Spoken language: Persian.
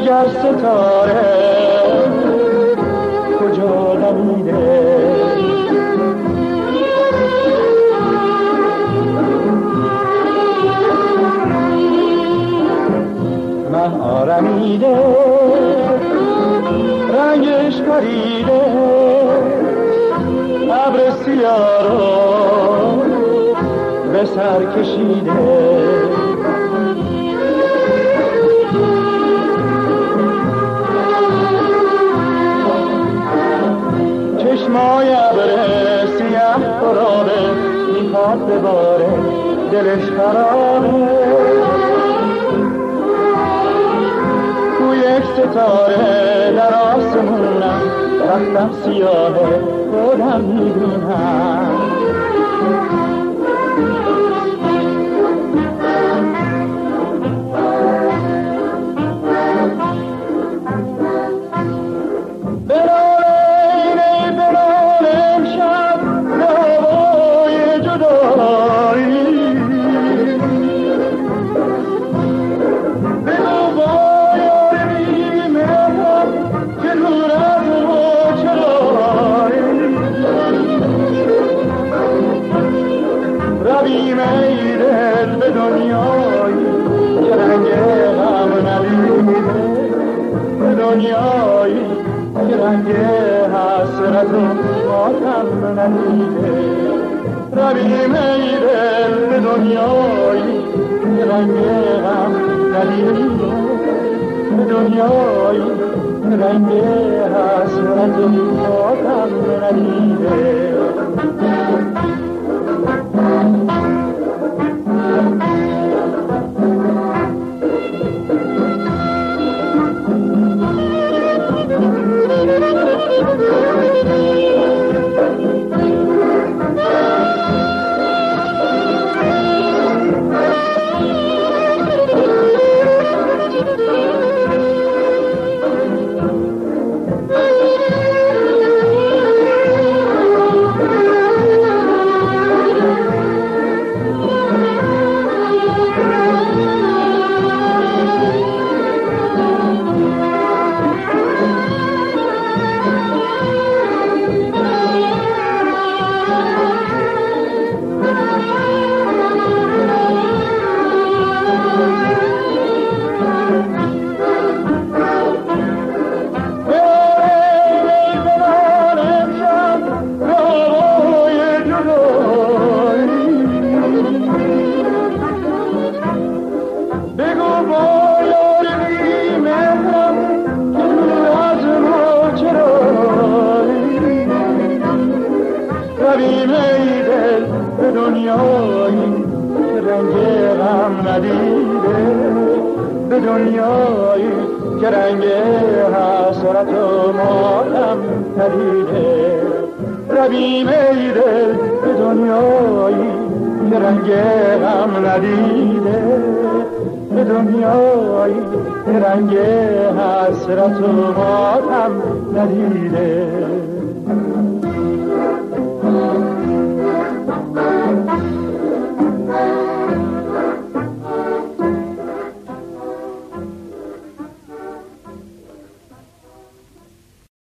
مگر ستاره کجا دمیده مه آرمیده رنگش پریده ابر سیاه رو به سر کشیده چشمای ابر سیاه خرابه میخواد بباره دلش خرابه تو یک ستاره در آسمونم رفتم سیاهه خودم میدونم دنیایی که رنگ حسرت و ماتم ندیده رویم ای دل به دنیایی که رنگ غم ندیده به دنیایی که رنگ حسرت و ماتم ندیده به دنیایی که رنگ حسرت و ماتم ندیده رویم ای دل به دنیایی که رنگ غم ندیده به دنیایی که رنگ حسرت و ماتم ندیده